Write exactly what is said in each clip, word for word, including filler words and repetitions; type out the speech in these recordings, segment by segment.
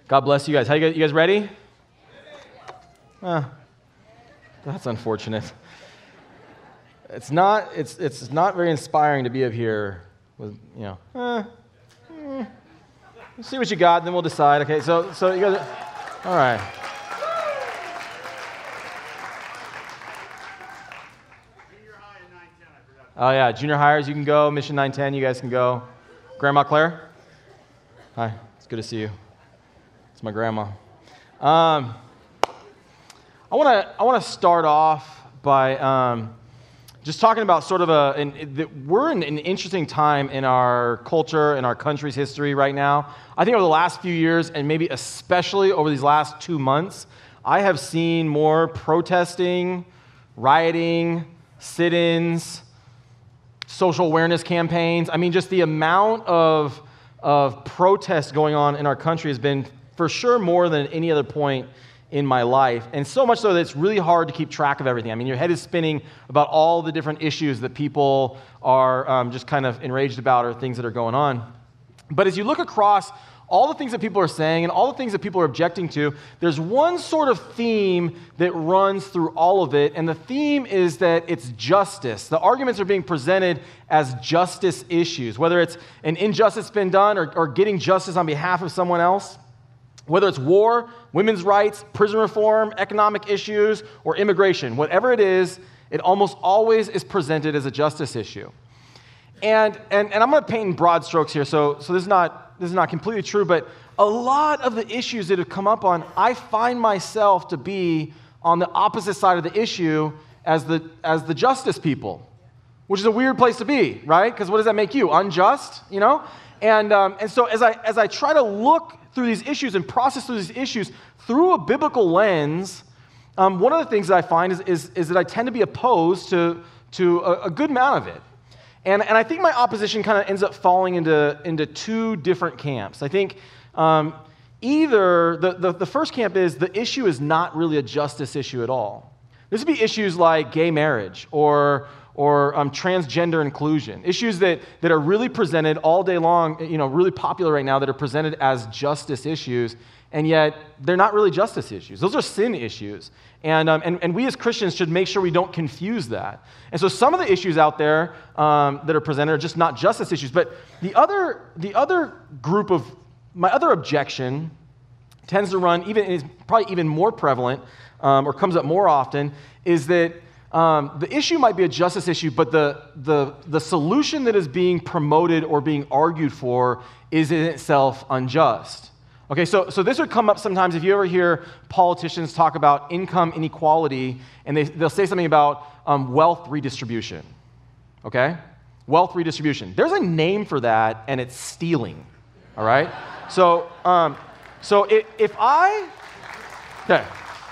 God bless you guys. How you guys, you guys ready? Ah, that's unfortunate. It's not. It's it's not very inspiring to be up here with you know. Eh, eh, we'll see what you got, and then we'll decide. Okay. So so you guys. Are, all right. Junior high and nine ten. I forgot. Oh yeah, junior hires. You can go. Mission nine ten. You guys can go. Grandma Claire. Hi. It's good to see you. It's my grandma. Um, I want to I want to start off by um, just talking about sort of a. An, the, we're in an interesting time in our culture, in our country's history right now. I think over the last few years, and maybe especially over these last two months, I have seen more protesting, rioting, sit-ins, social awareness campaigns. I mean, just the amount of of protests going on in our country has been for sure more than any other point in my life. And so much so that it's really hard to keep track of everything. I mean, your head is spinning about all the different issues that people are um, just kind of enraged about or things that are going on. But as you look across all the things that people are saying and all the things that people are objecting to, there's one sort of theme that runs through all of it, and the theme is that it's justice. The arguments are being presented as justice issues, whether it's an injustice been done or, or getting justice on behalf of someone else, whether it's war, women's rights, prison reform, economic issues, or immigration. Whatever it is, it almost always is presented as a justice issue. And and, and I'm going to paint in broad strokes here, so, so this is not this is not completely true, but a lot of the issues that have come up on, I find myself to be on the opposite side of the issue as the as the justice people, which is a weird place to be, right? Because what does that make you? Unjust, you know? And um, and so as I as I try to look through these issues and process through these issues through a biblical lens, um, one of the things that I find is, is, is that I tend to be opposed to, to a, a good amount of it. And, and I think my opposition kind of ends up falling into, into two different camps. I think um, either, the, the, the first camp is the issue is not really a justice issue at all. This would be issues like gay marriage or or um, transgender inclusion, issues that, that are really presented all day long, you know, really popular right now, that are presented as justice issues, and yet they're not really justice issues. Those are sin issues. And, um, and, and we as Christians should make sure we don't confuse that. And so some of the issues out there um, that are presented are just not justice issues. But the other, the other group of, my other objection tends to run, even is probably even more prevalent um, or comes up more often, is that Um, the issue might be a justice issue, but the, the, the solution that is being promoted or being argued for is in itself unjust. Okay, so, so this would come up sometimes if you ever hear politicians talk about income inequality, and they, they'll say something about um, wealth redistribution. Okay? Wealth redistribution. There's a name for that, and it's stealing. All right? So, um, so if, if I... Okay.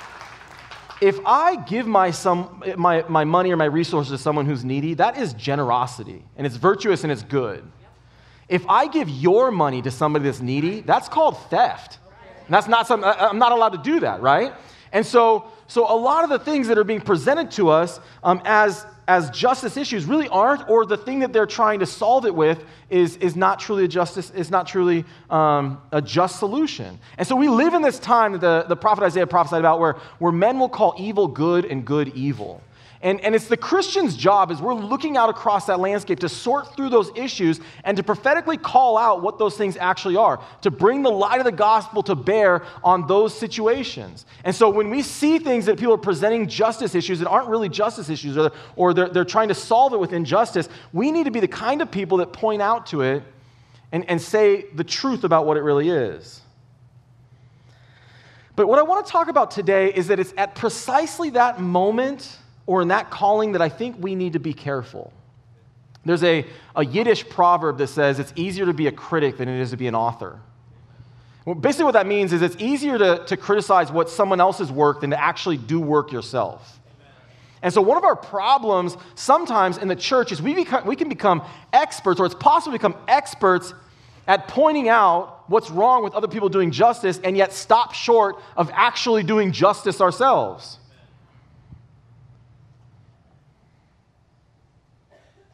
If I give my, some, my, my money or my resources to someone who's needy, that is generosity, and it's virtuous and it's good. If I give your money to somebody that's needy, that's called theft. And that's not something, I'm not allowed to do that, right? And so, so a lot of the things that are being presented to us um, as, as justice issues really aren't, or the thing that they're trying to solve it with is, is not truly a justice, is not truly um, a just solution. And so we live in this time that the, the prophet Isaiah prophesied about where, where men will call evil good and good evil. And, and it's the Christian's job as we're looking out across that landscape to sort through those issues and to prophetically call out what those things actually are, to bring the light of the gospel to bear on those situations. And so when we see things that people are presenting justice issues that aren't really justice issues, or, or they're, they're trying to solve it with injustice, we need to be the kind of people that point out to it and, and say the truth about what it really is. But what I want to talk about today is that it's at precisely that moment or in that calling that I think we need to be careful. There's a, a Yiddish proverb that says it's easier to be a critic than it is to be an author. Well, basically what that means is it's easier to, to criticize what someone else's work than to actually do work yourself. And so one of our problems sometimes in the church is we, become, we can become experts, or it's possible to become experts at pointing out what's wrong with other people doing justice and yet stop short of actually doing justice ourselves.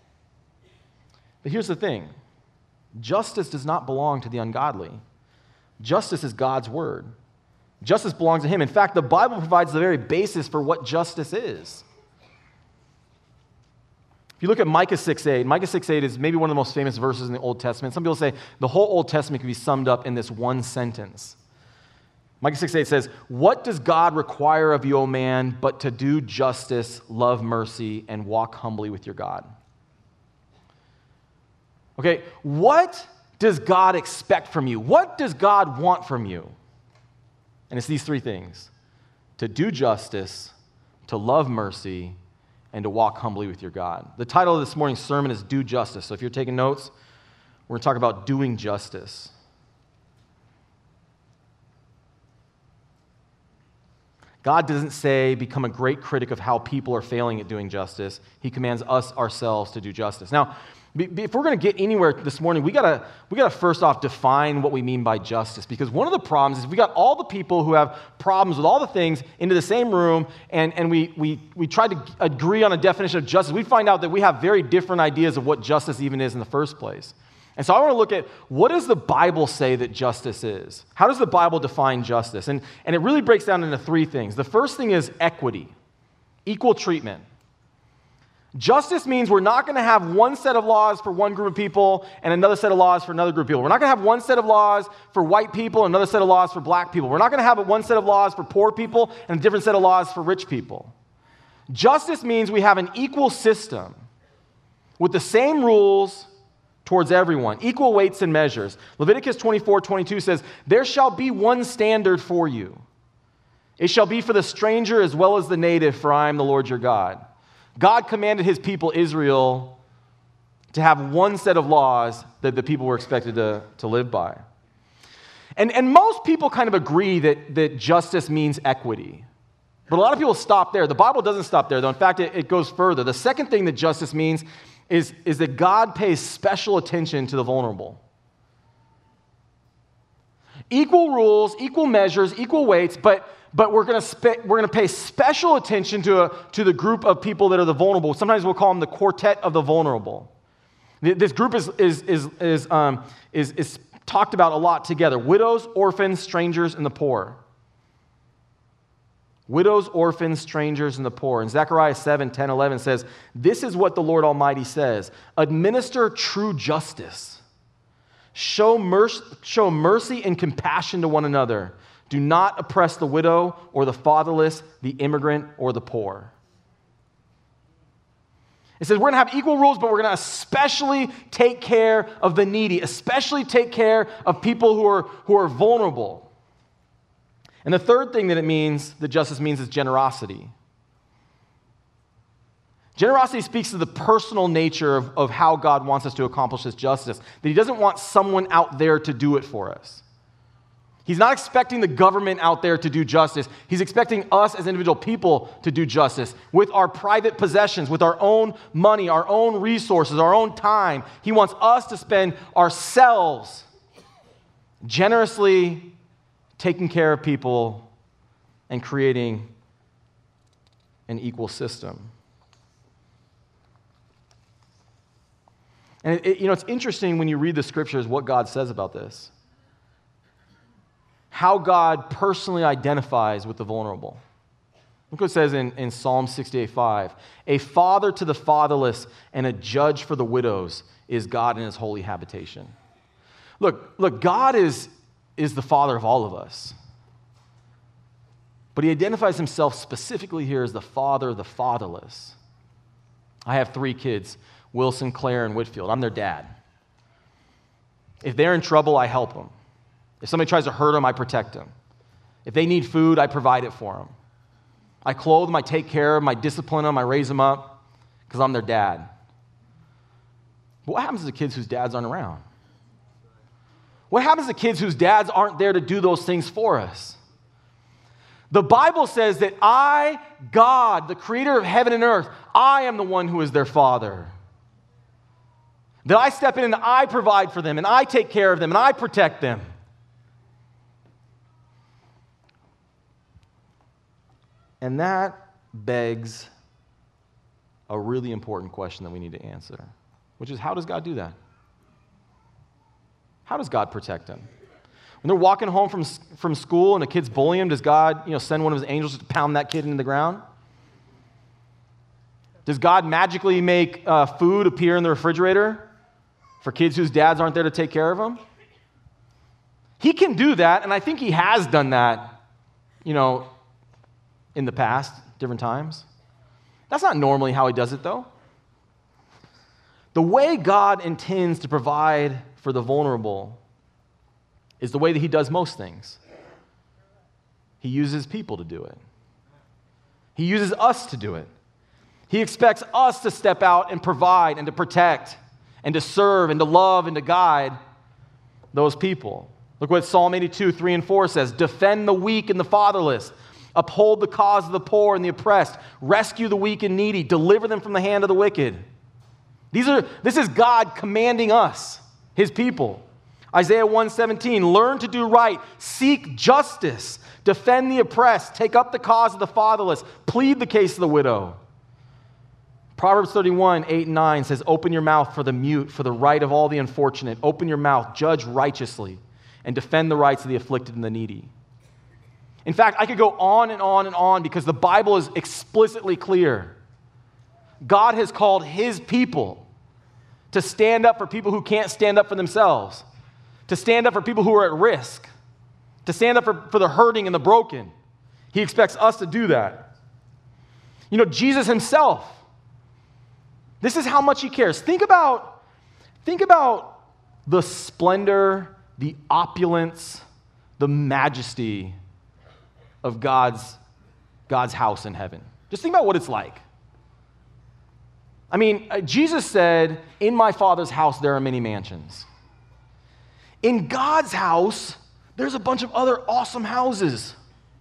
But here's the thing. Justice does not belong to the ungodly. Justice is God's word. Justice belongs to him. In fact, the Bible provides the very basis for what justice is. If you look at Micah six eight, Micah six eight is maybe one of the most famous verses in the Old Testament. Some people say the whole Old Testament can be summed up in this one sentence. Micah six eight says, "What does God require of you, O man, but to do justice, love mercy, and walk humbly with your God?" Okay, what does God expect from you? What does God want from you? And it's these three things: to do justice, to love mercy, and to walk humbly with your God. The title of this morning's sermon is Do Justice. So if you're taking notes, we're going to talk about doing justice. God doesn't say, become a great critic of how people are failing at doing justice. He commands us ourselves to do justice. Now, if we're going to get anywhere this morning, we gotta we gotta first off define what we mean by justice, because one of the problems is we got all the people who have problems with all the things into the same room, and, and we we we try to agree on a definition of justice. We find out that we have very different ideas of what justice even is in the first place. And so I want to look at, what does the Bible say that justice is? How does the Bible define justice? And, and it really breaks down into three things. The first thing is equity, equal treatment. Justice means we're not going to have one set of laws for one group of people and another set of laws for another group of people. We're not going to have one set of laws for white people and another set of laws for black people. We're not going to have one set of laws for poor people and a different set of laws for rich people. Justice means we have an equal system with the same rules towards everyone, equal weights and measures. Leviticus twenty-four twenty-two says, "There shall be one standard for you. It shall be for the stranger as well as the native, for I am the Lord your God." God commanded his people Israel to have one set of laws that the people were expected to, to live by. And, and most people kind of agree that, that justice means equity. But a lot of people stop there. The Bible doesn't stop there, though. In fact, it, it goes further. The second thing that justice means is, is that God pays special attention to the vulnerable. Equal rules, equal measures, equal weights, but, but we're going to spe- we're going to pay special attention to, a, to the group of people that are the vulnerable. Sometimes we'll call them the quartet of the vulnerable. This group is, is, is, is, um, is, is talked about a lot together: widows, orphans, strangers, and the poor. Widows, orphans, strangers, and the poor. And Zechariah seven, ten, eleven says, "This is what the Lord Almighty says: administer true justice. Show mercy, show mercy and compassion to one another. Do not oppress the widow or the fatherless, the immigrant or the poor." It says we're going to have equal rules, but we're going to especially take care of the needy, especially take care of people who are, who are vulnerable. And the third thing that it means, that justice means, is generosity. Generosity speaks to the personal nature of, of how God wants us to accomplish this justice, that he doesn't want someone out there to do it for us. He's not expecting the government out there to do justice. He's expecting us as individual people to do justice with our private possessions, with our own money, our own resources, our own time. He wants us to spend ourselves generously taking care of people and creating an equal system. And it, it, you know, it's interesting when you read the scriptures what God says about this. How God personally identifies with the vulnerable. Look what it says in, in Psalm sixty-eight five. "A father to the fatherless and a judge for the widows is God in his holy habitation." Look, look, God is, is the father of all of us. But he identifies himself specifically here as the father of the fatherless. I have three kids, Wilson, Claire, and Whitfield. I'm their dad. If they're in trouble, I help them. If somebody tries to hurt them, I protect them. If they need food, I provide it for them. I clothe them, I take care of them, I discipline them, I raise them up because I'm their dad. But what happens to the kids whose dads aren't around? What happens to kids whose dads aren't there to do those things for us? The Bible says that I, God, the creator of heaven and earth, I am the one who is their father. That I step in and I provide for them and I take care of them and I protect them. And that begs a really important question that we need to answer, which is, how does God do that? How does God protect them? When they're walking home from, from school and a kid's bullying them, does God, you know, send one of his angels to pound that kid into the ground? Does God magically make uh, food appear in the refrigerator for kids whose dads aren't there to take care of them? He can do that, and I think he has done that, you know, in the past, different times. That's not normally how he does it, though. The way God intends to provide for the vulnerable is the way that he does most things. He uses people to do it. He uses us to do it. He expects us to step out and provide and to protect and to serve and to love and to guide those people. Look what Psalm eighty-two, three and four says. Defend the weak and the fatherless. Uphold the cause of the poor and the oppressed. Rescue the weak and needy. Deliver them from the hand of the wicked. These are, this is God commanding us, his people. Isaiah one seventeen, learn to do right. Seek justice. Defend the oppressed. Take up the cause of the fatherless. Plead the case of the widow. Proverbs thirty-one, eight and nine says, open your mouth for the mute, for the right of all the unfortunate. Open your mouth, judge righteously, and defend the rights of the afflicted and the needy. In fact, I could go on and on and on because the Bible is explicitly clear. God has called his people to stand up for people who can't stand up for themselves, to stand up for people who are at risk, to stand up for, for the hurting and the broken. He expects us to do that. You know, Jesus himself, this is how much he cares. Think about, think about the splendor, the opulence, the majesty of God's, God's house in heaven. Just think about what it's like. I mean, Jesus said, in my Father's house there are many mansions. In God's house, there's a bunch of other awesome houses.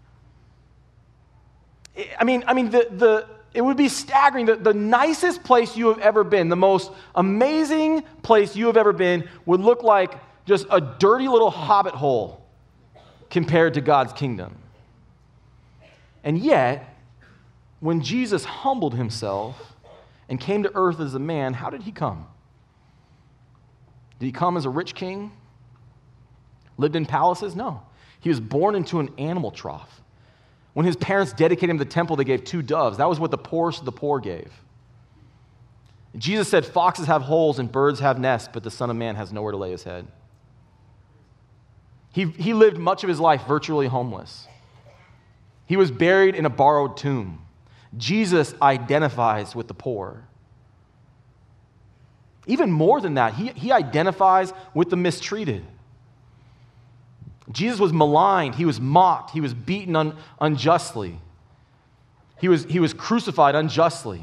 I mean, I mean, the, the, it would be staggering. The, the nicest place you have ever been, the most amazing place you have ever been, would look like just a dirty little hobbit hole compared to God's kingdom. And yet, when Jesus humbled himself and came to earth as a man, how did he come? Did he come as a rich king? Lived in palaces? No. He was born into an animal trough. When his parents dedicated him to the temple, they gave two doves. That was what the poorest of the poor gave. Jesus said, foxes have holes and birds have nests, but the Son of Man has nowhere to lay his head. He, he lived much of his life virtually homeless. He was buried in a borrowed tomb. Jesus identifies with the poor. Even more than that, he, he identifies with the mistreated. Jesus was maligned. He was mocked. He was beaten un, unjustly. He was, he was crucified unjustly.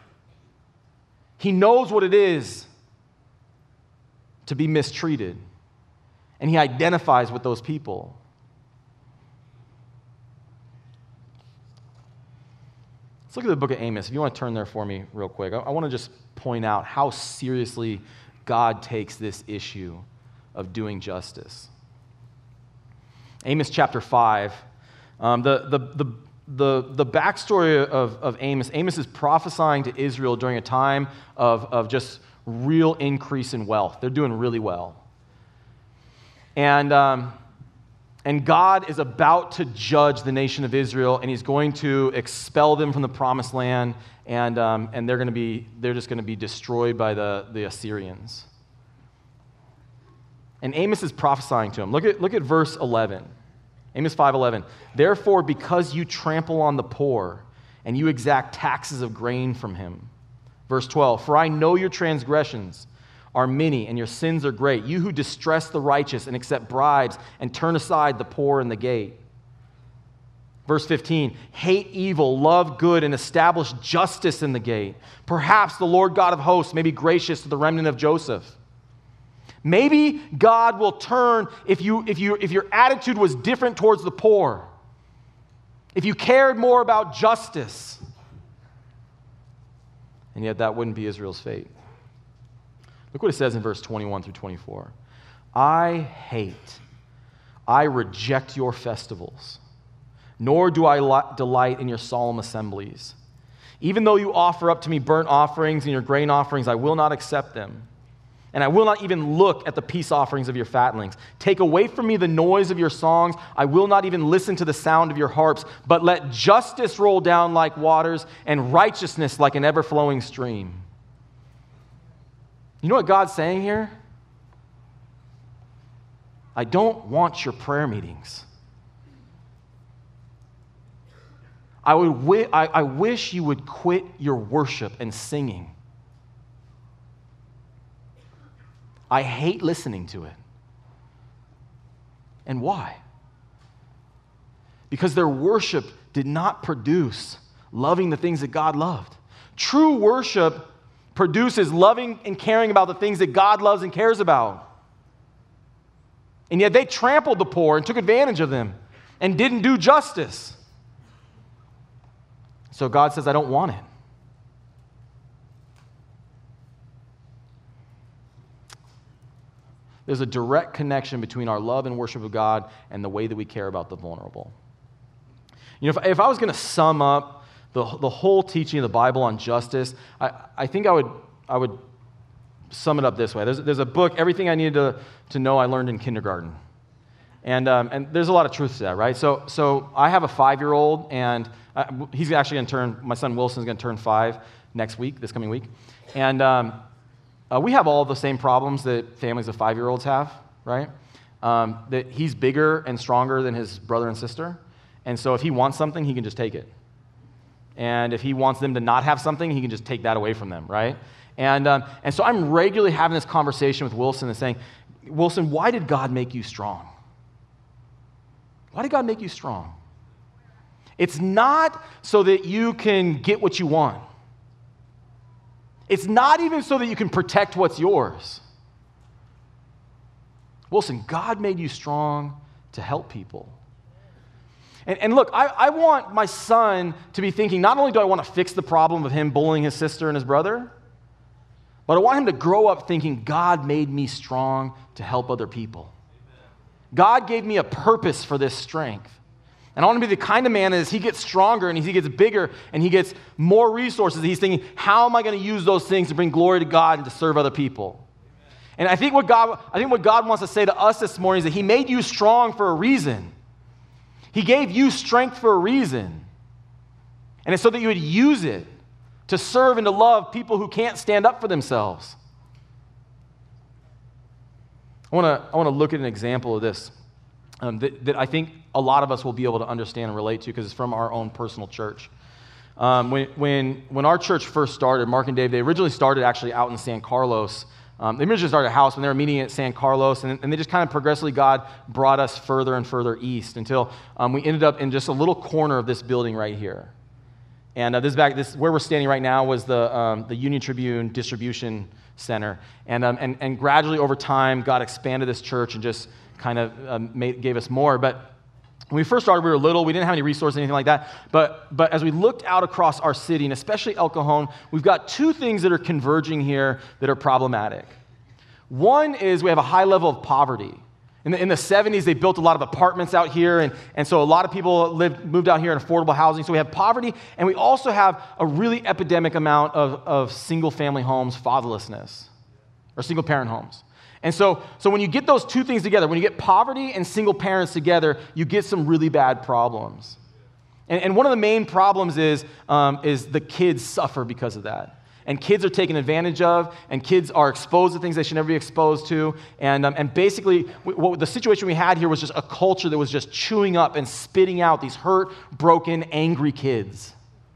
He knows what it is to be mistreated, and he identifies with those people. Let's look at the book of Amos. If you want to turn there for me real quick, I, I want to just point out how seriously God takes this issue of doing justice. Amos chapter five. Um, the, the, the, the, the backstory of, of Amos, Amos is prophesying to Israel during a time of, of just real increase in wealth. They're doing really well. And, um, and God is about to judge the nation of Israel, and he's going to expel them from the promised land, and, um, and they're, gonna be, they're just going to be destroyed by the, the Assyrians. And Amos is prophesying to him. Look at, look at verse eleven. Amos five eleven. Therefore, because you trample on the poor, and you exact taxes of grain from him. Verse twelve. For I know your transgressions are many, and your sins are great. You who distress the righteous and accept bribes and turn aside the poor in the gate. Verse fifteen. Hate evil, love good, and establish justice in the gate. Perhaps the Lord God of hosts may be gracious to the remnant of Joseph. Maybe God will turn, if you if you if your attitude was different towards the poor, if you cared more about justice, and yet that wouldn't be Israel's fate. Look what it says in verse twenty-one through twenty-four. I hate, I reject your festivals, nor do I li- delight in your solemn assemblies. Even though you offer up to me burnt offerings and your grain offerings, I will not accept them. and I will not even look at the peace offerings of your fatlings. Take away from me the noise of your songs. I will not even listen to the sound of your harps, but let justice roll down like waters and righteousness like an ever-flowing stream. You know what God's saying here? I don't want your prayer meetings. I, would wi- I, I wish you would quit your worship and singing. I hate listening to it. And why? Because their worship did not produce loving the things that God loved. True worship produces loving and caring about the things that God loves and cares about. And yet they trampled the poor and took advantage of them and didn't do justice. So God says, I don't want it. There's a direct connection between our love and worship of God and the way that we care about the vulnerable. You know, if, if I was going to sum up the, the whole teaching of the Bible on justice, I, I think I would, I would sum it up this way. There's, there's a book, Everything I Needed to, to Know I Learned in Kindergarten. And, um, and there's a lot of truth to that, right? So, so I have a five-year-old, and uh, he's actually going to turn, my son Wilson's going to turn five next week, this coming week. And um, uh, we have all the same problems that families of five-year-olds have, right? Um, that he's bigger and stronger than his brother and sister. And so if he wants something, he can just take it. And if he wants them to not have something, he can just take that away from them, right? And, um, and so I'm regularly having this conversation with Wilson and saying, Wilson, why did God make you strong? Why did God make you strong? It's not so that you can get what you want. It's not even so that you can protect what's yours. Wilson, God made you strong to help people. And, and look, I, I want my son to be thinking, not only do I want to fix the problem of him bullying his sister and his brother, but I want him to grow up thinking, God made me strong to help other people. God gave me a purpose for this strength. And I want to be the kind of man that as he gets stronger and as he gets bigger and he gets more resources, he's thinking, how am I going to use those things to bring glory to God and to serve other people? And I think what God, I think what God wants to say to us this morning is that he made you strong for a reason. He gave you strength for a reason. And it's so that you would use it to serve and to love people who can't stand up for themselves. I want to I want to look at an example of this um, that, that I think a lot of us will be able to understand and relate to because it's from our own personal church. Um, when, when, when our church first started, Mark and Dave, they originally started actually out in San Carlos. Um, they originally started a house when they were meeting at San Carlos, and, and they just kind of progressively, God brought us further and further east until um, we ended up in just a little corner of this building right here. And uh, this back, this where we're standing right now was the um, the Union Tribune Distribution Center, and um, and and gradually over time, God expanded this church and just kind of um, made, gave us more. But when we first started, we were little. We didn't have any resources, anything like that. But but as we looked out across our city, and especially El Cajon, we've got two things that are converging here that are problematic. One is we have a high level of poverty. In the, in the seventies, they built a lot of apartments out here, and, and so a lot of people lived, moved out here in affordable housing. So we have poverty, and we also have a really epidemic amount of, of single-family homes, fatherlessness, or single-parent homes. And so, so when you get those two things together, when you get poverty and single parents together, you get some really bad problems. And, and one of the main problems is, um, is the kids suffer because of that. And kids are taken advantage of, and kids are exposed to things they should never be exposed to. And, um, and basically, we, what the situation we had here was just a culture that was just chewing up and spitting out these hurt, broken, angry kids.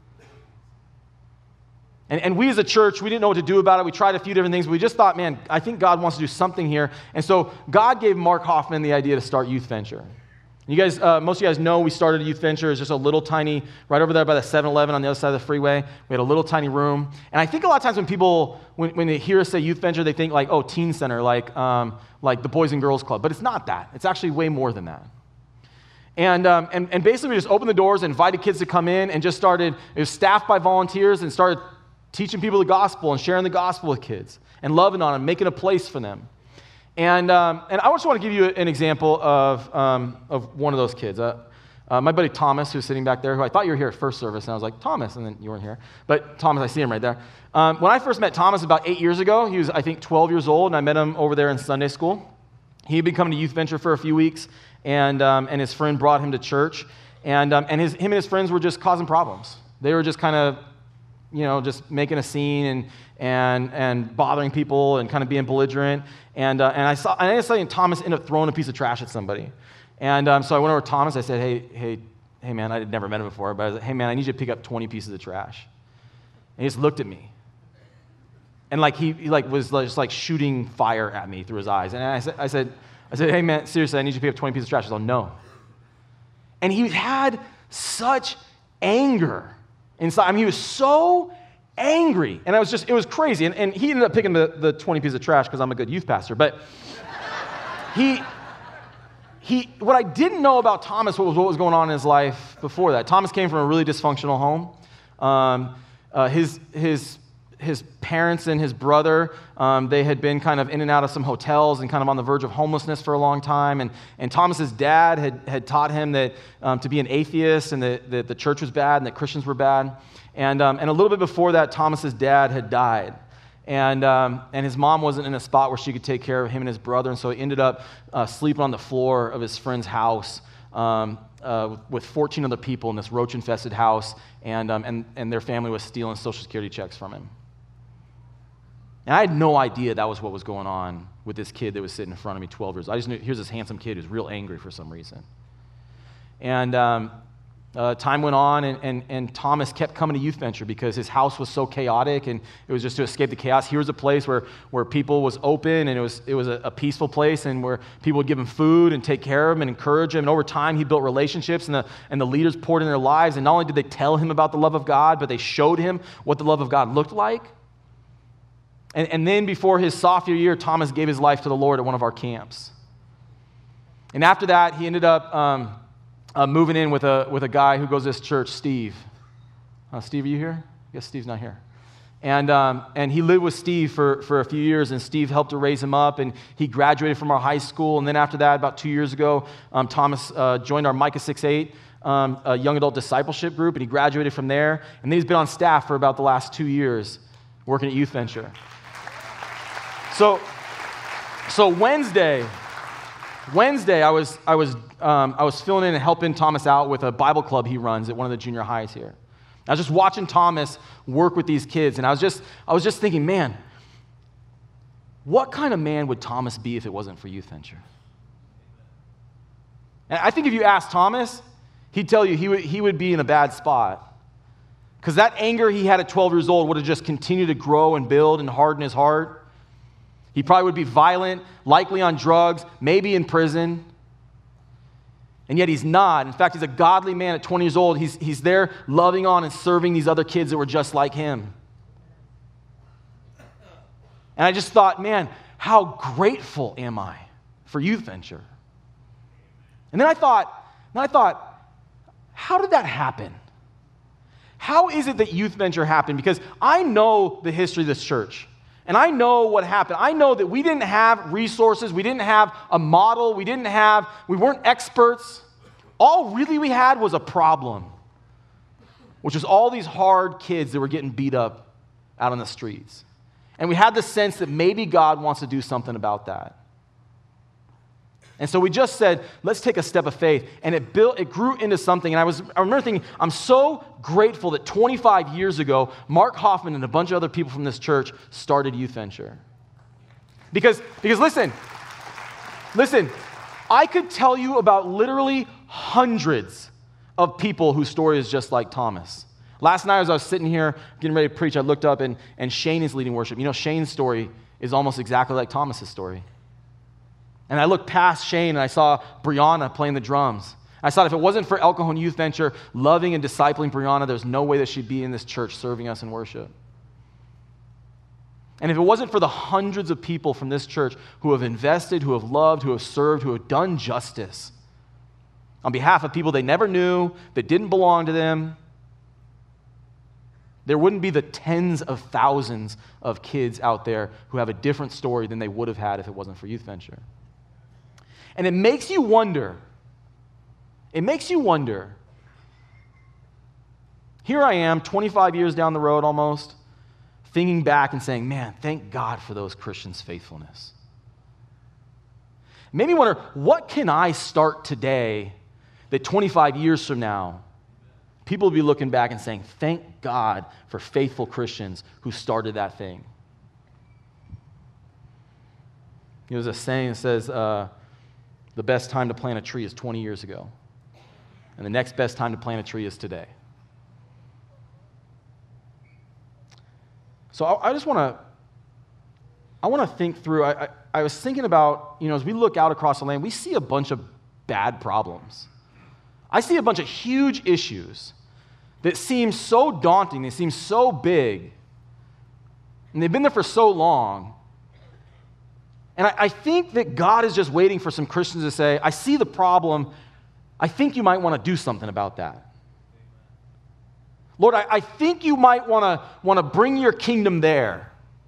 And, and we as a church, we didn't know what to do about it. We tried a few different things, but we just thought, man, I think God wants to do something here. And so God gave Mark Hoffman the idea to start Youth Venture. You guys, uh, most of you guys know we started a Youth Venture. It's just a little tiny, right over there by the seven eleven on the other side of the freeway. We had a little tiny room. And I think a lot of times when people, when, when they hear us say Youth Venture, they think like, oh, teen center, like, um, like the Boys and Girls Club. But it's not that. It's actually way more than that. And, um, and, and basically we just opened the doors, invited kids to come in, and just started, it was staffed by volunteers, and started teaching people the gospel and sharing the gospel with kids and loving on them, making a place for them. And um, and I just want to give you an example of um, of one of those kids. Uh, Uh, my buddy Thomas, who's sitting back there, who I thought you were here at first service, and I was like, Thomas, and then you weren't here. But Thomas, I see him right there. Um, when I first met Thomas about eight years ago, he was, I think, twelve years old, and I met him over there in Sunday school. He had been coming to Youth Venture for a few weeks, and um, and his friend brought him to church, and um, and his him and his friends were just causing problems. They were just kind of, you know, just making a scene and and and bothering people and kind of being belligerent. And uh, and I saw, and I saw Thomas end up throwing a piece of trash at somebody. And um, so I went over to Thomas. I said, hey, hey, hey, man, I had never met him before, but I was like, hey, man, I need you to pick up twenty pieces of trash. And he just looked at me. And like he, he like was just like shooting fire at me through his eyes. And I said, I said, I said, hey, man, seriously, I need you to pick up twenty pieces of trash. He said, no. And he had such anger inside. I mean, he was so angry. And I was just, it was crazy. And, and he ended up picking the, the twenty pieces of trash because I'm a good youth pastor. But he... He, what I didn't know about Thomas was what was going on in his life before that. Thomas came from a really dysfunctional home. Um, uh, his, his, his parents and his brother, um, they had been kind of in and out of some hotels and kind of on the verge of homelessness for a long time. And, and Thomas's dad had, had taught him that um, to be an atheist and that, that the church was bad and that Christians were bad. And, um, and a little bit before that, Thomas's dad had died. And um, and his mom wasn't in a spot where she could take care of him and his brother, and so he ended up uh, sleeping on the floor of his friend's house um, uh, with fourteen other people in this roach-infested house, and, um, and, and their family was stealing Social Security checks from him. And I had no idea that was what was going on with this kid that was sitting in front of me, twelve years old. I just knew, here's this handsome kid who's real angry for some reason. And um, Uh, time went on, and, and, and Thomas kept coming to Youth Venture because his house was so chaotic, and it was just to escape the chaos. Here was a place where, where people was open, and it was it was a, a peaceful place, and where people would give him food and take care of him and encourage him. And over time, he built relationships, and the, and the leaders poured in their lives. And not only did they tell him about the love of God, but they showed him what the love of God looked like. And, and then before his sophomore year, Thomas gave his life to the Lord at one of our camps. And after that, he ended up... Um, Uh, moving in with a with a guy who goes to this church, Steve. Uh, Steve, are you here? I guess Steve's not here. And um, and he lived with Steve for, for a few years, and Steve helped to raise him up, and he graduated from our high school. And then after that, about two years ago, um, Thomas uh, joined our Micah six eight um, a young adult discipleship group, and he graduated from there. And then he's been on staff for about the last two years, working at Youth Venture. So, so Wednesday, Wednesday, I was I was. Um, I was filling in and helping Thomas out with a Bible club he runs at one of the junior highs here. I was just watching Thomas work with these kids, and I was just I was just thinking, man, what kind of man would Thomas be if it wasn't for Youth Venture? And I think if you asked Thomas, he'd tell you he would, he would be in a bad spot. Because that anger he had at twelve years old would have just continued to grow and build and harden his heart. He probably would be violent, likely on drugs, maybe in prison. And yet he's not. In fact, he's a godly man at twenty years old. He's, he's there loving on and serving these other kids that were just like him. And I just thought, man, how grateful am I for Youth Venture? And then I thought, then I thought, how did that happen? How is it that Youth Venture happened? Because I know the history of this church. And I know what happened. I know that we didn't have resources. We didn't have a model. We didn't have, we weren't experts. All really we had was a problem, which was all these hard kids that were getting beat up out on the streets. And we had the sense that maybe God wants to do something about that. And so we just said, let's take a step of faith. And it built, it grew into something. And I was, I remember thinking, I'm so grateful that twenty-five years ago, Mark Hoffman and a bunch of other people from this church started Youth Venture. Because, because listen, listen, I could tell you about literally hundreds of people whose story is just like Thomas. Last night as I was sitting here getting ready to preach, I looked up and, and Shane is leading worship. You know, Shane's story is almost exactly like Thomas's story. And I looked past Shane and I saw Brianna playing the drums. I thought if it wasn't for El Cajon Youth Venture loving and discipling Brianna, there's no way that she'd be in this church serving us in worship. And if it wasn't for the hundreds of people from this church who have invested, who have loved, who have served, who have done justice on behalf of people they never knew, that didn't belong to them, there wouldn't be the tens of thousands of kids out there who have a different story than they would have had if it wasn't for Youth Venture. And it makes you wonder, it makes you wonder. Here I am, twenty-five years down the road almost, thinking back and saying, man, thank God for those Christians' faithfulness. Maybe wonder, what can I start today that twenty-five years from now, people will be looking back and saying, thank God for faithful Christians who started that thing. There's a saying that says, uh, the best time to plant a tree is twenty years ago. And the next best time to plant a tree is today. So I, I just want to, I want to think through, I, I, I was thinking about, you know, as we look out across the land, we see a bunch of bad problems. I see a bunch of huge issues that seem so daunting, they seem so big, and they've been there for so long. And I, I think that God is just waiting for some Christians to say, I see the problem, I think you might want to do something about that. Lord, I, I think you might want to want to bring your kingdom there.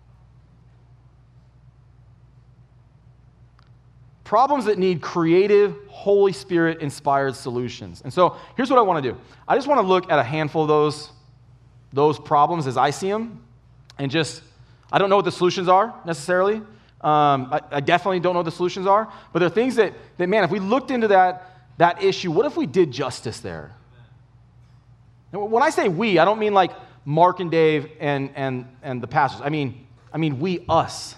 Problems that need creative, Holy Spirit-inspired solutions. And so here's what I want to do. I just want to look at a handful of those, those problems as I see them, and just, I don't know what the solutions are necessarily. Um, I, I definitely don't know what the solutions are, but there are things that, that, man, if we looked into that, that issue, what if we did justice there? And when I say we, I don't mean like Mark and Dave and, and, and the pastors. I mean, I mean we, us.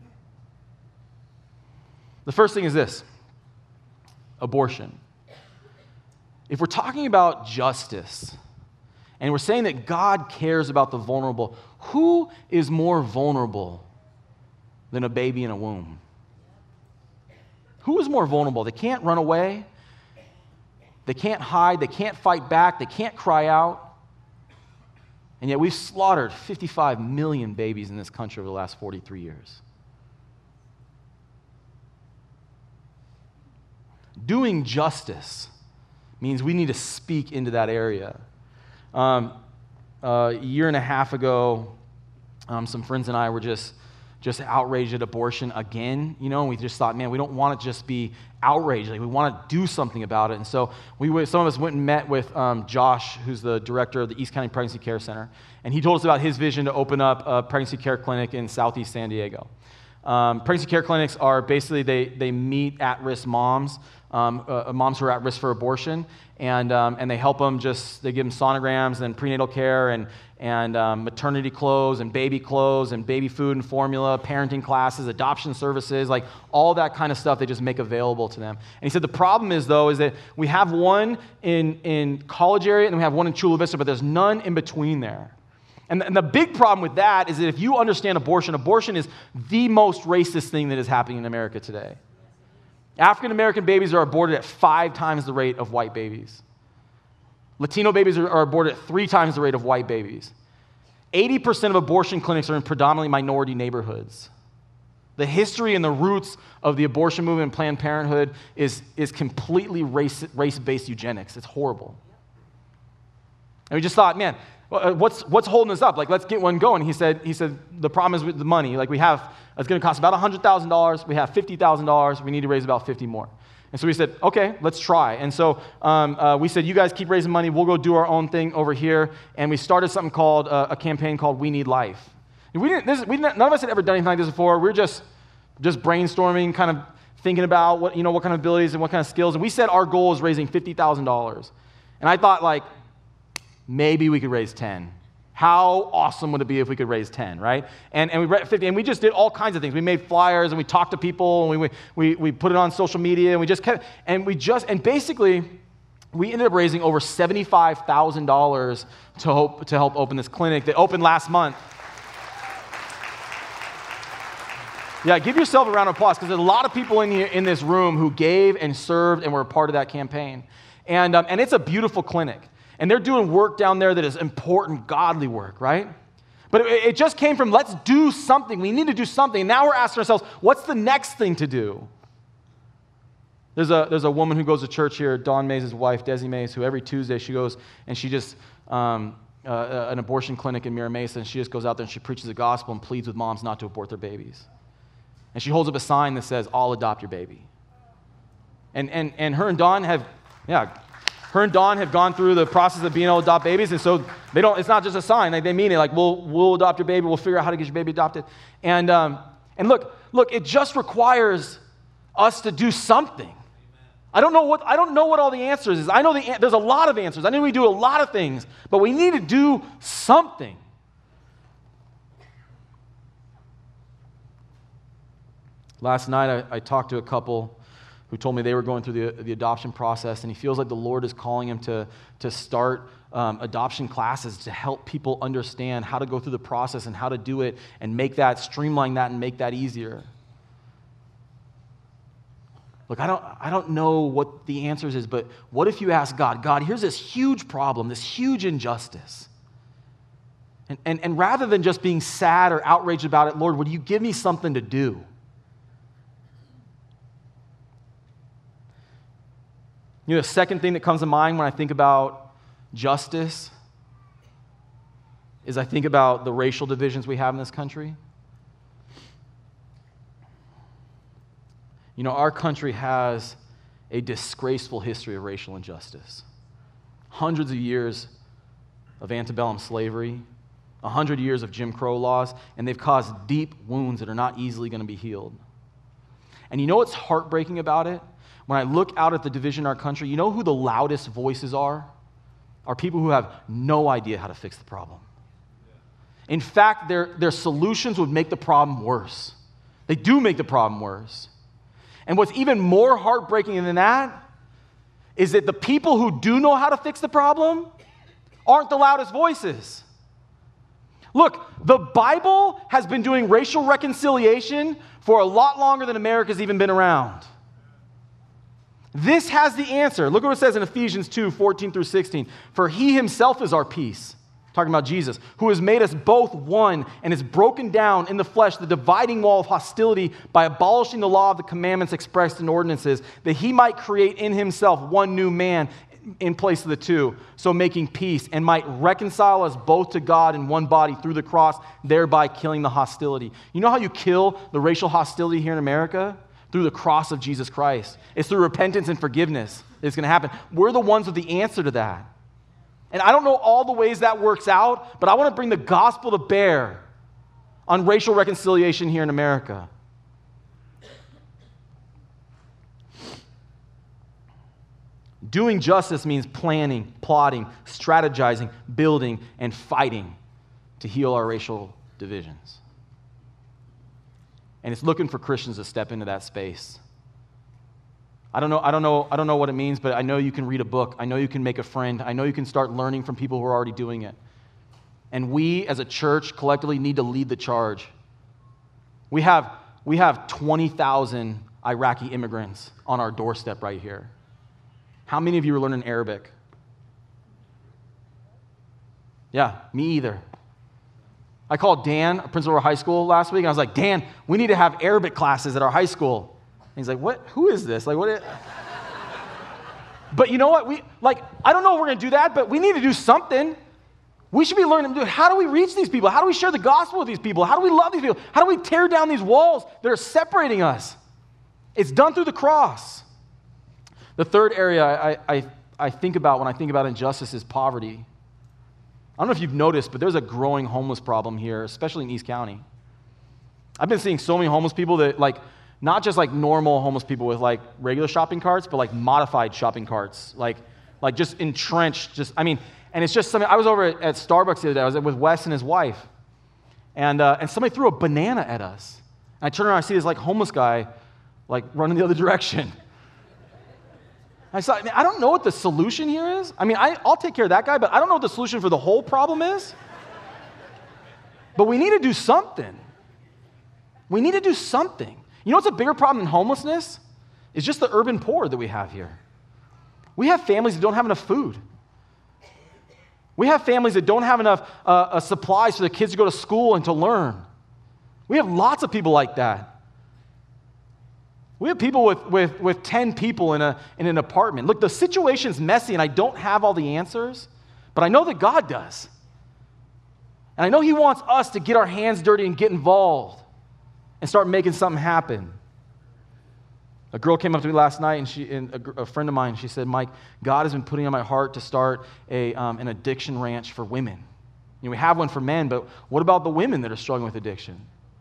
The first thing is this: abortion. If we're talking about justice, and we're saying that God cares about the vulnerable, who is more vulnerable than a baby in a womb? Who is more vulnerable? They can't run away. They can't hide. They can't fight back. They can't cry out. And yet we've slaughtered fifty-five million babies in this country over the last forty-three years. Doing justice means we need to speak into that area. Um, uh, a year and a half ago, um, some friends and I were just, just outraged at abortion again, you know, and we just thought, man, we don't want to just be outraged. Like, we want to do something about it. And so we went, some of us went and met with um, Josh, who's the director of the East County Pregnancy Care Center, and he told us about his vision to open up a pregnancy care clinic in Southeast San Diego. Um, pregnancy care clinics are basically, they, they meet at-risk moms, um, uh, moms who are at risk for abortion, and, um, and they help them just, they give them sonograms and prenatal care and, and um, maternity clothes and baby clothes and baby food and formula, parenting classes, adoption services, like all that kind of stuff they just make available to them. And he said the problem is, though, is that we have one in, in College area and we have one in Chula Vista, but there's none in between there. And the, and the big problem with that is that if you understand abortion, abortion is the most racist thing that is happening in America today. African American babies are aborted at five times the rate of white babies. Latino babies are, are aborted at three times the rate of white babies. eighty percent of abortion clinics are in predominantly minority neighborhoods. The history and the roots of the abortion movement and Planned Parenthood is, is completely race, race-based eugenics. It's horrible. And we just thought, man, what's, what's holding us up? Like, let's get one going. He said, he said the problem is with the money. Like, we have, it's going to cost about one hundred thousand dollars. We have fifty thousand dollars. We need to raise about fifty more. And so we said, okay, let's try. And so um, uh, we said, you guys keep raising money. We'll go do our own thing over here. And we started something called, uh, a campaign called We Need Life. And we didn't, this, we didn't, none of us had ever done anything like this before. We were just, just brainstorming, kind of thinking about what, you know, what kind of abilities and what kind of skills. And we said our goal is raising fifty thousand dollars. And I thought, like, maybe we could raise ten. How awesome would it be if we could raise ten, right? And and we raised fifty, and we just did all kinds of things. We made flyers, and we talked to people, and we we we put it on social media, and we just kept, and we just, and basically, we ended up raising over seventy-five thousand dollars to hope to help open this clinic that opened last month. Yeah, give yourself a round of applause, because there's a lot of people in here in this room who gave and served and were a part of that campaign, and um, and it's a beautiful clinic. And they're doing work down there that is important, godly work, right? But it, it just came from, let's do something. We need to do something. And now we're asking ourselves, what's the next thing to do? There's a, there's a woman who goes to church here, Dawn Mays' wife, Desi Mays, who every Tuesday she goes and she just, um, uh, an abortion clinic in Mira Mesa, and she just goes out there and she preaches the gospel and pleads with moms not to abort their babies. And she holds up a sign that says, I'll adopt your baby. And, and, and her and Dawn have, yeah, Her and Dawn have gone through the process of being able to adopt babies, and so they don't. It's not just a sign; like they mean it. Like we'll we'll adopt your baby. We'll figure out how to get your baby adopted. And um, and look, look, it just requires us to do something. I don't know what I don't know what all the answers is. I know the, there's a lot of answers. I know we do a lot of things, but we need to do something. Last night, I, I talked to a couple who told me they were going through the, the adoption process, and he feels like the Lord is calling him to, to start um, adoption classes to help people understand how to go through the process and how to do it and make that, streamline that and make that easier. Look, I don't, I don't know what the answers is, but what if you ask God, God, here's this huge problem, this huge injustice. And, and, and rather than just being sad or outraged about it, Lord, would you give me something to do? You know, the second thing that comes to mind when I think about justice is I think about the racial divisions we have in this country. You know, our country has a disgraceful history of racial injustice. Hundreds of years of antebellum slavery, a hundred years of Jim Crow laws, and they've caused deep wounds that are not easily going to be healed. And you know what's heartbreaking about it? When I look out at the division in our country, you know who the loudest voices are? Are people who have no idea how to fix the problem. In fact, their, their solutions would make the problem worse. They do make the problem worse. And what's even more heartbreaking than that is that the people who do know how to fix the problem aren't the loudest voices. Look, the Bible has been doing racial reconciliation for a lot longer than America's even been around. This has the answer. Look at what it says in Ephesians two, fourteen through sixteen. For he himself is our peace, talking about Jesus, who has made us both one and has broken down in the flesh the dividing wall of hostility by abolishing the law of the commandments expressed in ordinances, that he might create in himself one new man in place of the two, so making peace, and might reconcile us both to God in one body through the cross, thereby killing the hostility. You know how you kill the racial hostility here in America? Through the cross of Jesus Christ. It's through repentance and forgiveness that it's going to happen. We're the ones with the answer to that. And I don't know all the ways that works out, but I want to bring the gospel to bear on racial reconciliation here in America. Doing justice means planning, plotting, strategizing, building, and fighting to heal our racial divisions. And it's looking for Christians to step into that space. I don't know, I don't know, I don't know what it means, but I know you can read a book. I know you can make a friend. I know you can start learning from people who are already doing it. And we as a church collectively need to lead the charge. We have, we have twenty thousand Iraqi immigrants on our doorstep right here. How many of you are learning Arabic? Yeah, me either. I called Dan, a principal of our high school, last week, and I was like, Dan, we need to have Arabic classes at our high school. And he's like, what? Who is this? Like, what? Is... But you know what? We like, I don't know if we're going to do that, but we need to do something. We should be learning, dude, how do we reach these people? How do we share the gospel with these people? How do we love these people? How do we tear down these walls that are separating us? It's done through the cross. The third area I, I, I think about when I think about injustice is poverty. I don't know if you've noticed, but there's a growing homeless problem here, especially in East County. I've been seeing so many homeless people that, like, not just like normal homeless people with like regular shopping carts, but like modified shopping carts, like, like just entrenched, just, I mean, and it's just something. I was over at, at Starbucks the other day. I was with Wes and his wife, and uh, and somebody threw a banana at us. And I turn around, I see this like homeless guy, like running the other direction. I saw, I don't know what the solution here is. I mean, I, I'll take care of that guy, but I don't know what the solution for the whole problem is. But we need to do something. We need to do something. You know what's a bigger problem than homelessness? It's just the urban poor that we have here. We have families that don't have enough food. We have families that don't have enough uh, uh, supplies for the kids to go to school and to learn. We have lots of people like that. We have people with, with, with ten people in, a, in an apartment. Look, the situation's messy, and I don't have all the answers, but I know that God does. And I know He wants us to get our hands dirty and get involved and start making something happen. A girl came up to me last night, and she, and a, gr- a friend of mine, she said, Mike, God has been putting on my heart to start a, um, an addiction ranch for women. You know, we have one for men, but what about the women that are struggling with addiction?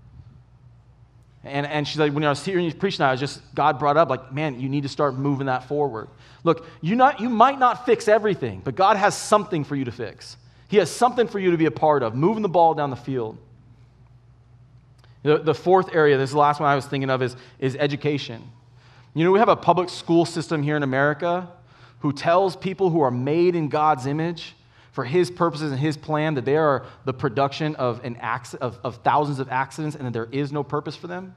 And, and she's like, when I was hearing you preach now, I was just, God brought up, like, man, you need to start moving that forward. Look, you not, you might not fix everything, but God has something for you to fix. He has something for you to be a part of, moving the ball down the field. The, the fourth area, this is the last one I was thinking of, is, is education. You know, we have a public school system here in America who tells people who are made in God's image for His purposes and His plan that they are the production of, an acc- of, of thousands of accidents and that there is no purpose for them.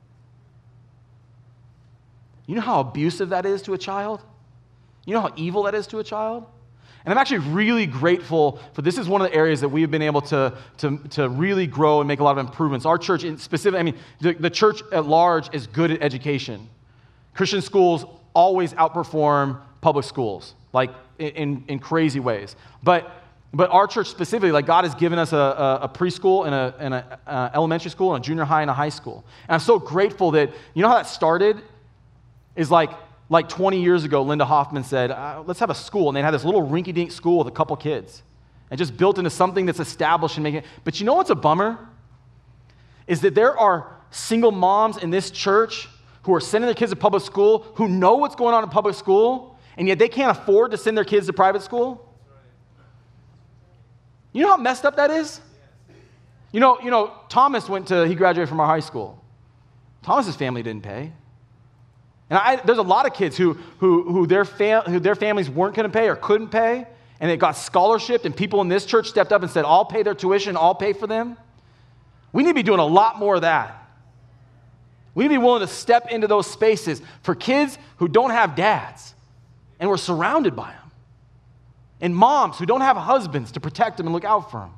You know how abusive that is to a child? You know how evil that is to a child? And I'm actually really grateful for this is one of the areas that we've been able to, to, to really grow and make a lot of improvements. Our church in specific, I mean, the, the church at large is good at education. Christian schools always outperform public schools, like in, in crazy ways. But but our church specifically, like God has given us a, a, a preschool and a, and a uh, elementary school and a junior high and a high school. And I'm so grateful that, you know how that started? Is like, like twenty years ago, Linda Hoffman said, uh, let's have a school. And they had this little rinky-dink school with a couple kids. And just built into something that's established and making it. But you know what's a bummer? Is that there are single moms in this church who are sending their kids to public school, who know what's going on in public school, and yet they can't afford to send their kids to private school. You know how messed up that is? You know, you know, Thomas went to, he graduated from our high school. Thomas's family didn't pay. And I, there's a lot of kids who, who, who, their fam, who their families weren't going to pay or couldn't pay, and they got scholarship, and people in this church stepped up and said, I'll pay their tuition, I'll pay for them. We need to be doing a lot more of that. We need to be willing to step into those spaces for kids who don't have dads, and we're surrounded by them. And moms who don't have husbands to protect them and look out for them.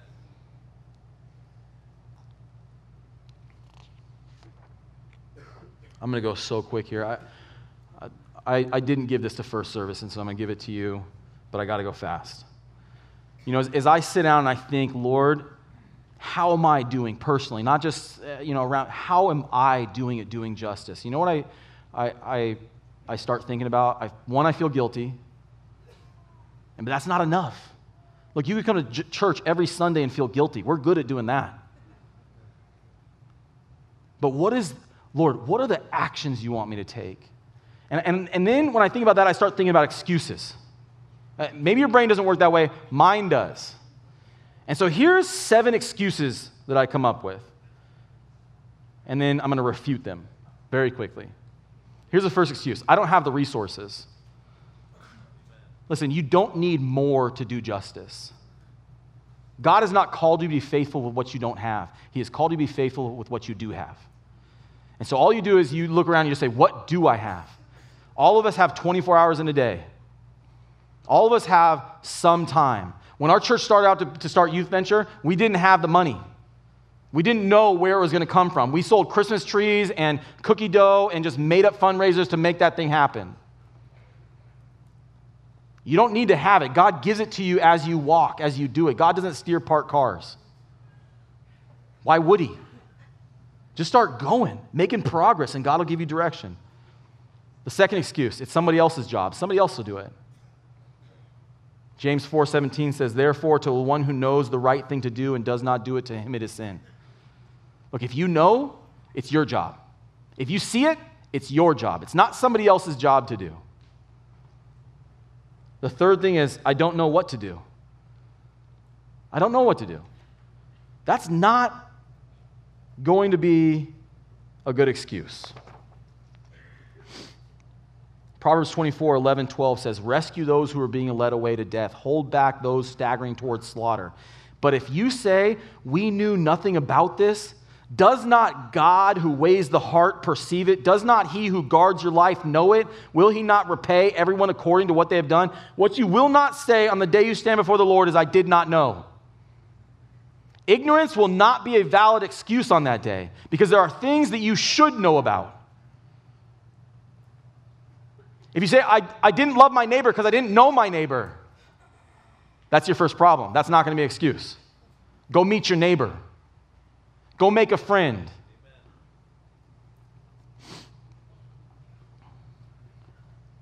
I'm going to go so quick here. I, I, I didn't give this to first service, and so I'm going to give it to you, but I got to go fast. You know, as, as I sit down and I think, Lord, how am I doing personally? Not just, uh, you know, around, how am I doing at doing justice? You know what I, I, I, I start thinking about? I, one, I feel guilty, and but that's not enough. Look, you could come to j- church every Sunday and feel guilty. We're good at doing that. But what is... Lord, what are the actions you want me to take? And, and, and then when I think about that, I start thinking about excuses. Uh, maybe your brain doesn't work that way. Mine does. And so here's seven excuses that I come up with. And then I'm going to refute them very quickly. Here's the first excuse. I don't have the resources. Listen, you don't need more to do justice. God has not called you to be faithful with what you don't have. He has called you to be faithful with what you do have. And so all you do is you look around and you just say, what do I have? All of us have twenty-four hours in a day. All of us have some time. When our church started out to, to start Youth Venture, we didn't have the money. We didn't know where it was going to come from. We sold Christmas trees and cookie dough and just made up fundraisers to make that thing happen. You don't need to have it. God gives it to you as you walk, as you do it. God doesn't steer parked cars. Why would He? Just start going, making progress, and God will give you direction. The second excuse, it's somebody else's job. Somebody else will do it. James four seventeen says, therefore, to the one who knows the right thing to do and does not do it, to him it is sin. Look, if you know, it's your job. If you see it, it's your job. It's not somebody else's job to do. The third thing is, I don't know what to do. I don't know what to do. That's not going to be a good excuse. Proverbs twenty-four, eleven, twelve says, rescue those who are being led away to death. Hold back those staggering towards slaughter. But if you say, we knew nothing about this, does not God who weighs the heart perceive it? Does not He who guards your life know it? Will He not repay everyone according to what they have done? What you will not say on the day you stand before the Lord is, I did not know. Ignorance will not be a valid excuse on that day because there are things that you should know about. If you say, I, I didn't love my neighbor because I didn't know my neighbor, that's your first problem. That's not going to be an excuse. Go meet your neighbor. Go make a friend.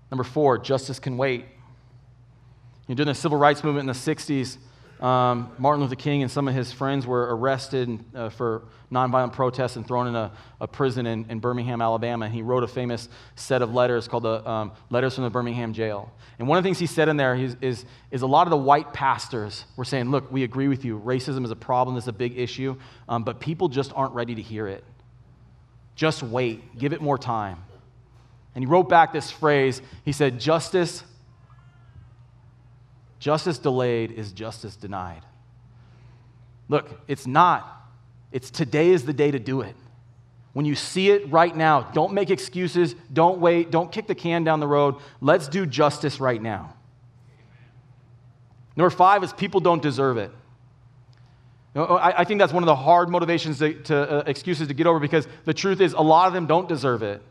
Number four, justice can wait. You know, during the civil rights movement in the sixties, um, Martin Luther King and some of his friends were arrested uh, for nonviolent protests and thrown in a, a prison in, in Birmingham, Alabama. And he wrote a famous set of letters called the um, Letters from the Birmingham Jail. And one of the things he said in there is, is, is a lot of the white pastors were saying, look, we agree with you. Racism is a problem. It's a big issue. Um, but people just aren't ready to hear it. Just wait. Give it more time. And he wrote back this phrase. He said, justice Justice delayed is justice denied. Look, it's not. It's today is the day to do it. When you see it right now, don't make excuses. Don't wait. Don't kick the can down the road. Let's do justice right now. Number five is people don't deserve it. You know, I, I think that's one of the hard motivations to, to uh, excuses to get over, because the truth is a lot of them don't deserve it.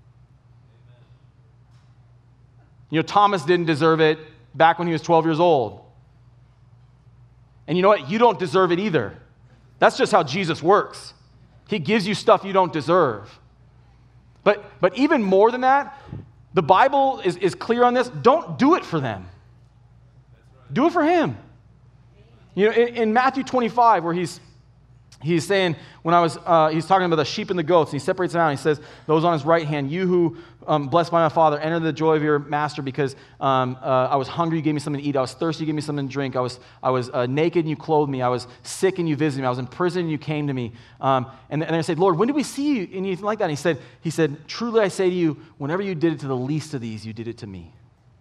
You know, Thomas didn't deserve it back when he was twelve years old. And you know what? You don't deserve it either. That's just how Jesus works. He gives you stuff you don't deserve. But, but even more than that, the Bible is, is clear on this. Don't do it for them. Do it for him. You know, in, in Matthew twenty-five, where he's He's saying, when I was, uh, he's talking about the sheep and the goats, and he separates them out, and he says, those on his right hand, you who um, blessed by my Father, enter the joy of your master, because um, uh, I was hungry, you gave me something to eat, I was thirsty, you gave me something to drink, I was I was uh, naked, and you clothed me, I was sick, and you visited me, I was in prison, and you came to me. Um, and, and I said, Lord, when did we see you? Anything like that? And he said, he said, truly I say to you, whenever you did it to the least of these, you did it to me.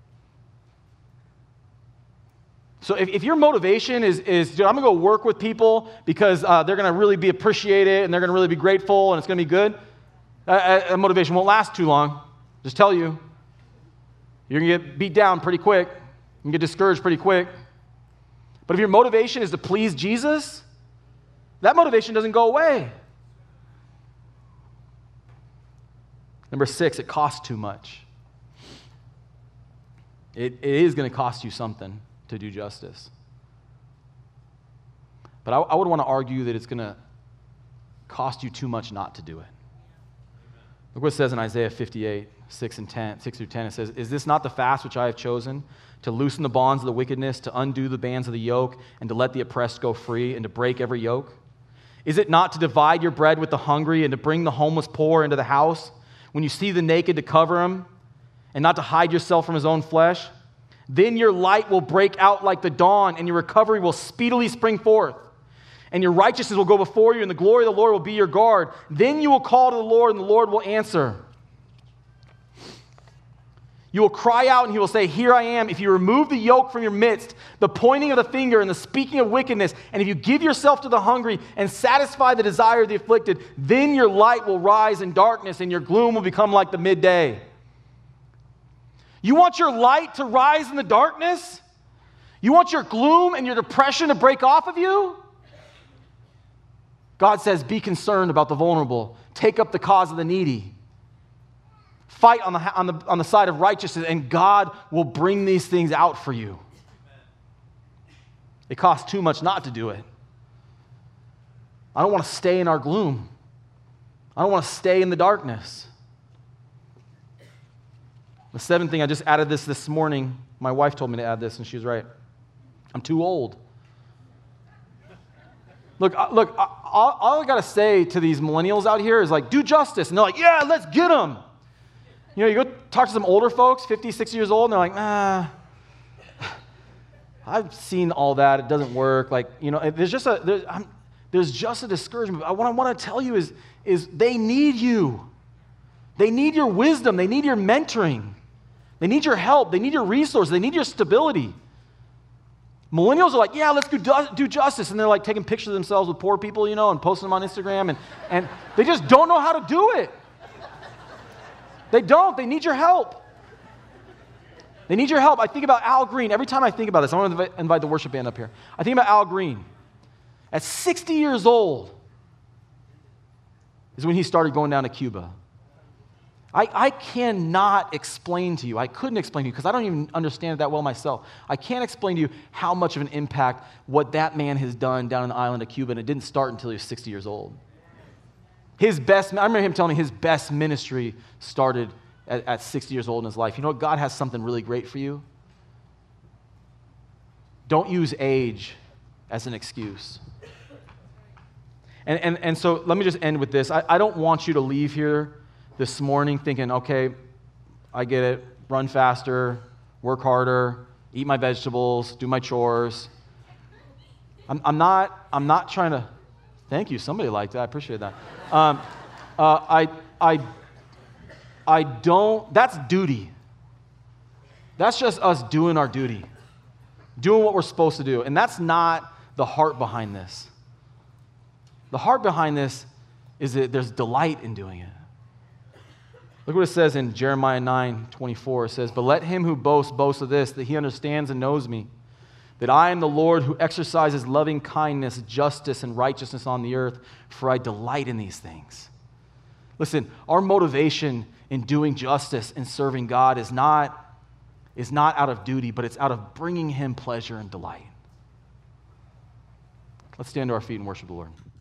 So if, if your motivation is, is dude, I'm going to go work with people because uh, they're going to really be appreciated and they're going to really be grateful and it's going to be good, that uh, motivation won't last too long. Just tell you. You're going to get beat down pretty quick. You can get discouraged pretty quick. But if your motivation is to please Jesus, that motivation doesn't go away. Number six, it costs too much. It, it is going to cost you something to do justice. But I, I would want to argue that it's going to cost you too much not to do it. Look what it says in Isaiah fifty-eight, six and ten, six through ten. It says, is this not the fast which I have chosen, to loosen the bonds of the wickedness, to undo the bands of the yoke, and to let the oppressed go free, and to break every yoke? Is it not to divide your bread with the hungry, and to bring the homeless poor into the house? When you see the naked, to cover him, and not to hide yourself from his own flesh? Then your light will break out like the dawn, and your recovery will speedily spring forth. And your righteousness will go before you, and the glory of the Lord will be your guard. Then you will call to the Lord, and the Lord will answer. You will cry out, and he will say, here I am. If you remove the yoke from your midst, the pointing of the finger and the speaking of wickedness, and if you give yourself to the hungry and satisfy the desire of the afflicted, then your light will rise in darkness, and your gloom will become like the midday. You want your light to rise in the darkness? You want your gloom and your depression to break off of you? God says, be concerned about the vulnerable. Take up the cause of the needy. Fight on the, on the, on the side of righteousness, and God will bring these things out for you. It costs too much not to do it. I don't want to stay in our gloom. I don't want to stay in the darkness. The seventh thing, I just added this this morning. My wife told me to add this, and she was right. I'm too old. Look, look. All, all I got to say to these millennials out here is like, do justice. And they're like, yeah, let's get them. You know, you go talk to some older folks, fifty, sixty years old, and they're like, nah, I've seen all that. It doesn't work. Like, you know, there's just a, there's, I'm, there's just a discouragement. What I want to tell you is, is they need you. They need your wisdom. They need your mentoring. They need your help. They need your resources. They need your stability. Millennials are like, yeah, let's do, do justice. And they're like taking pictures of themselves with poor people, you know, and posting them on Instagram. And, and they just don't know how to do it. They don't. They need your help. They need your help. I think about Al Green. Every time I think about this, I want to invite the worship band up here. I think about Al Green. At sixty years old is when he started going down to Cuba. I, I cannot explain to you, I couldn't explain to you because I don't even understand it that well myself. I can't explain to you how much of an impact what that man has done down on the island of Cuba, and it didn't start until he was sixty years old. His best, I remember him telling me his best ministry started at, at sixty years old in his life, you know what? God has something really great for you. Don't use age as an excuse. And, and, and so let me just end with this. I, I don't want you to leave here this morning thinking, okay, I get it, run faster, work harder, eat my vegetables, do my chores. I'm, I'm, not, I'm not trying to, thank you, somebody liked that, I appreciate that. Um, uh, I, I, I don't, that's duty. That's just us doing our duty, doing what we're supposed to do. And that's not the heart behind this. The heart behind this is that there's delight in doing it. Look what it says in Jeremiah nine twenty-four. It says, "But let him who boasts boast of this, that he understands and knows me, that I am the Lord who exercises loving kindness, justice, and righteousness on the earth, for I delight in these things." Listen, our motivation in doing justice and serving God is not, is not out of duty, but it's out of bringing him pleasure and delight. Let's stand to our feet and worship the Lord.